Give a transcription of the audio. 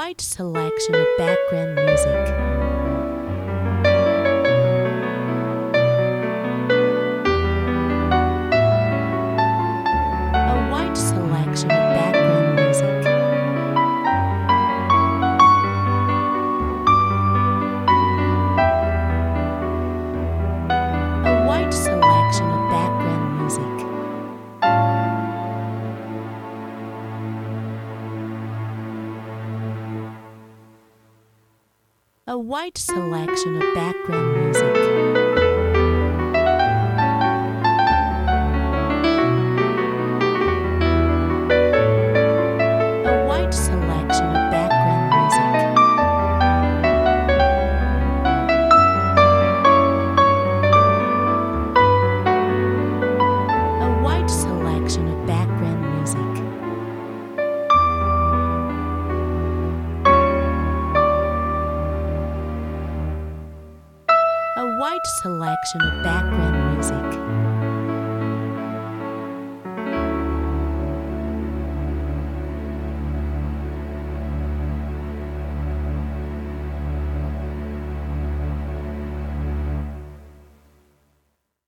wide selection of background music. A wide selection of background music. A wide selection of background music. A wide selection of background music. A wide selection of background music. A wide selection of background music. A wide selection of background